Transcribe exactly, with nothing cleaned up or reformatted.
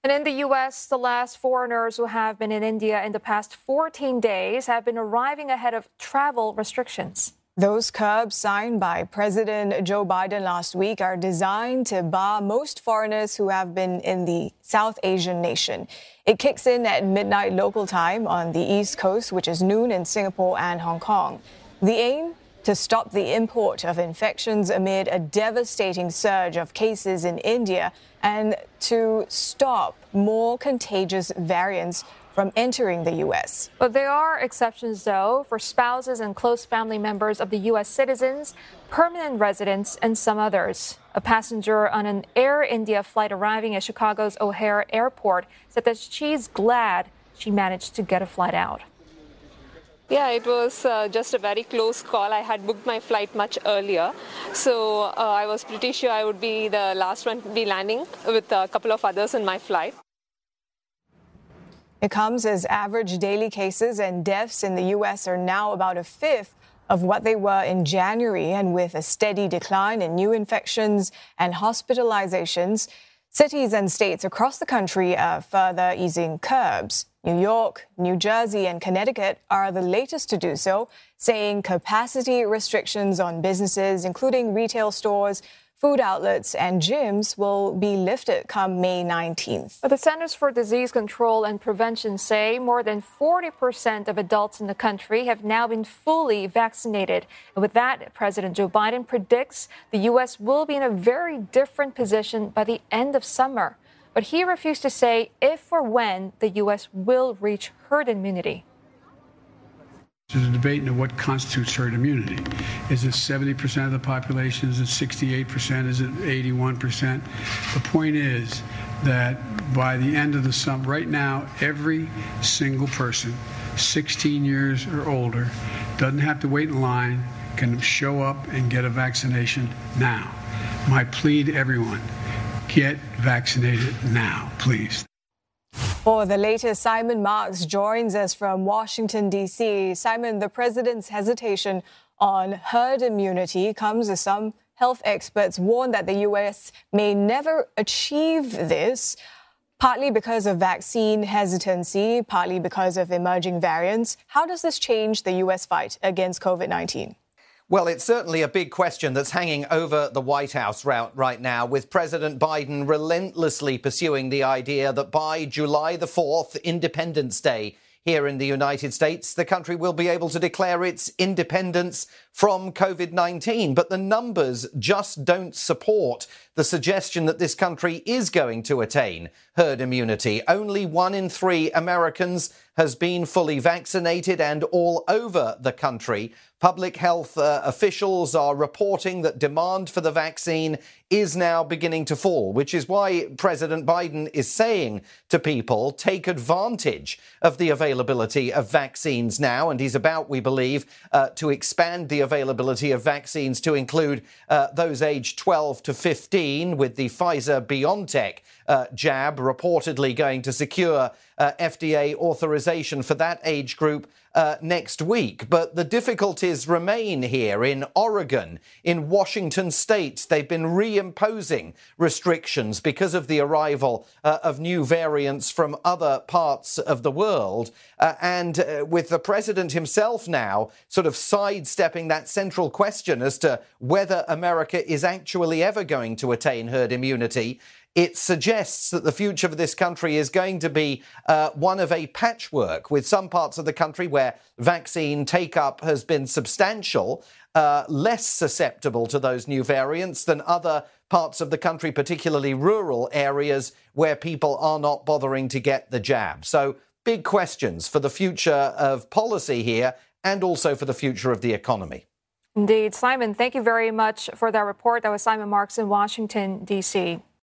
And in the U S, the last foreigners who have been in India in the past fourteen days have been arriving ahead of travel restrictions. Those curbs signed by President Joe Biden last week are designed to bar most foreigners who have been in the South Asian nation. It kicks in at midnight local time on the East Coast, which is noon in Singapore and Hong Kong. The aim? To stop the import of infections amid a devastating surge of cases in India and to stop more contagious variants from entering the U S. But there are exceptions, though, for spouses and close family members of the U S citizens, permanent residents, and some others. A passenger on an Air India flight arriving at Chicago's O'Hare Airport said that she's glad she managed to get a flight out. Yeah, it was uh, just a very close call. I had booked my flight much earlier, so uh, I was pretty sure I would be the last one to be landing with a couple of others in my flight. It comes as average daily cases and deaths in the U S are now about a fifth of what they were in January, and with a steady decline in new infections and hospitalizations, cities and states across the country are further easing curbs. New York, New Jersey, and Connecticut are the latest to do so, saying capacity restrictions on businesses, including retail stores, food outlets, and gyms, will be lifted come May nineteenth. But the Centers for Disease Control and Prevention say more than forty percent of adults in the country have now been fully vaccinated. And with that, President Joe Biden predicts the U S will be in a very different position by the end of summer. But he refused to say if or when the U S will reach herd immunity. There's a debate into what constitutes herd immunity. Is it seventy percent of the population? Is it sixty-eight percent? Is it eighty-one percent? The point is that by the end of the summer, right now, every single person, sixteen years or older, doesn't have to wait in line, can show up and get a vaccination now. My plea to everyone, get vaccinated now, please. For the latest, Simon Marks joins us from Washington, D C. Simon, the president's hesitation on herd immunity comes as some health experts warn that the U S may never achieve this, partly because of vaccine hesitancy, partly because of emerging variants. How does this change the U S fight against COVID nineteen? Well, it's certainly a big question that's hanging over the White House right now, with President Biden relentlessly pursuing the idea that by July the fourth, Independence Day, here in the United States, the country will be able to declare its independence from COVID nineteen. But the numbers just don't support the suggestion that this country is going to attain herd immunity. Only one in three Americans has been fully vaccinated, and all over the country, public health uh, officials are reporting that demand for the vaccine is now beginning to fall, which is why President Biden is saying to people, take advantage of the availability of vaccines now. And he's about, we believe, uh, to expand the availability of vaccines to include uh, those aged twelve to fifteen, with the Pfizer-BioNTech uh, jab reportedly going to secure uh, F D A authorization for that age group Uh, next week. But the difficulties remain here in Oregon, in Washington state. They've been reimposing restrictions because of the arrival uh, of new variants from other parts of the world. Uh, and uh, with the president himself now sort of sidestepping that central question as to whether America is actually ever going to attain herd immunity, it suggests that the future of this country is going to be uh, one of a patchwork, with some parts of the country where vaccine take-up has been substantial, uh, less susceptible to those new variants than other parts of the country, particularly rural areas where people are not bothering to get the jab. So big questions for the future of policy here, and also for the future of the economy. Indeed. Simon, thank you very much for that report. That was Simon Marks in Washington, D C